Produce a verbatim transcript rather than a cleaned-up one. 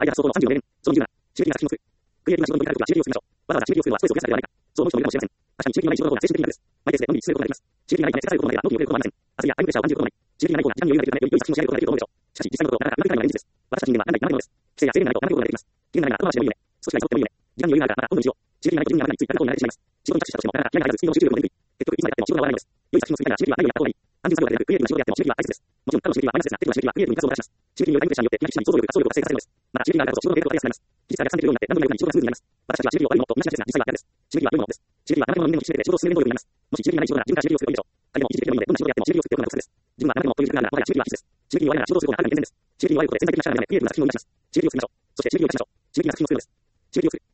相手が相当のさんじゅうよねん、そのにじゅうなな、刺激が作品を作る。クリエイティブな仕事に対しては刺激をするましょう。わざわざ刺激をするのはストレスを減らすためではないか。そう思う人もいるかもしれません。確かに刺激がない仕事の方が精神的なんです。マイペースでのんびり進めることができます。刺激がないため、せかされることまでは脳に遅れることもありません。焦りやタイムプレッシャーを感じることもない。刺激がない方が時間に余裕ができるため、より良い作品を仕上げることができると思うでしょう。しかし、実際のところ、なかなかうまくいかないのが現実です。私たち人間は案外学べるものです。規制や制限がないと学べることができます。期限がないなら後回しでもいいよね。少しは急ってもいいよね。時間に余裕があるから、また今度にしよう。刺激がないと自分には何についていたことに慣れてしまいます。仕事に着手したとしても、なかなか気合が入らず、スピードを集中力も出にくい。結局、いつまでやっても仕事が終わらないのです。良い作品を作りたいなら刺激はないようにやった方がいい。単純作業だけでなく、クリエイティブな仕事であっても刺激は大切です。もちろん、他の刺激はマイナスですが、テクニックな刺激はクリエイティブに活動を出します。刺激によるタイムプレッシャーによって、気が気に想像力、発想力が活性化されるのです。また、刺激があるからこそ仕事の継続がやすくなります。技術が逆算できるようになって、何度もやるように仕事がスムーズになります。私たちは刺激を悪いものと同じですが、実際は逆です。刺激は良いものです。刺激はあなたの人間の基礎で仕事を進める能力になります。もし刺激がない仕事なら自分から刺激を作るといいでしょう。誰でも一時的でもいいので、どんな仕事であっても刺激を作っておくのがおすすめです。自分は何でもという時間があるなら、もはや刺激は必須です。刺激に弱いなら仕事をすることがある意味健全です。刺激に弱いことで潜在的な力がないため、クリエイティブな作品を生み出します。刺激を作りましょう。そして刺激を生み出しましょう。刺激が作品を作るのです。刺激を作る。